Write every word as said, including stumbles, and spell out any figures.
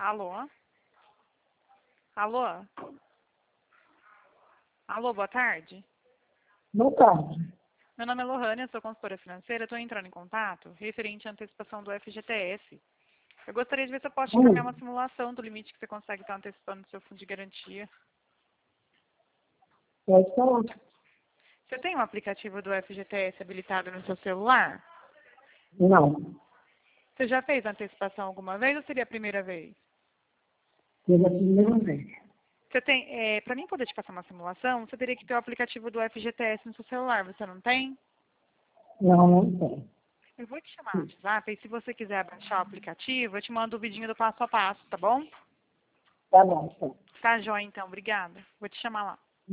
Alô? Alô? Alô, boa tarde. Boa tarde. Meu nome é Lohane, eu sou consultora financeira. Estou entrando em contato referente à antecipação do F G T S. Eu gostaria de ver se eu posso te encaminhar uma Hum, simulação do limite que você consegue estar antecipando no seu fundo de garantia. pode falar. Você tem um aplicativo do F G T S habilitado no seu celular? Não. Você já fez antecipação alguma vez ou seria a primeira vez? Pela primeira vez. Você tem, é, para mim poder te passar uma simulação, você teria que ter o aplicativo do F G T S no seu celular. Você não tem? Não, não tem. Eu vou te chamar no WhatsApp e se você quiser baixar o aplicativo, eu te mando o vidinho do passo a passo, tá bom? Tá bom, tá. Tá, joia, então. Obrigada. Vou te chamar lá.